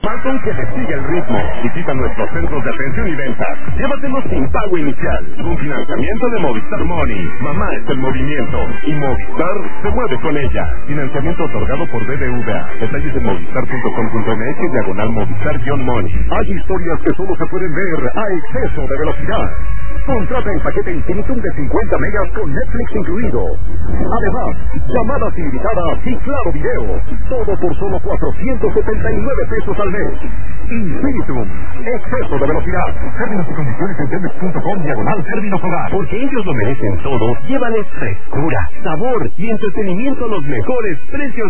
Falcon que te sigue el ritmo. Visita nuestros centros de atención y ventas. Llévatelos sin pago inicial. Con financiamiento de Movistar Money. Mamá está en movimiento. Y Movistar se mueve con ella. Financiamiento otorgado por BBVA. Detalles en movistar.com.mx/Movistar-Money. Hay historias que solo se pueden ver a exceso de velocidad. Contrata el paquete Infinitum de 50 megas con Netflix incluido. Además, llamadas ilimitadas y claro video. Todo por solo 479 pesos al mes. Infinitum. Exceso de velocidad. Términos y condiciones en telmex.com/términos hogar. Porque ellos lo merecen todo. Llévales frescura, sabor y entretenimiento a los mejores precios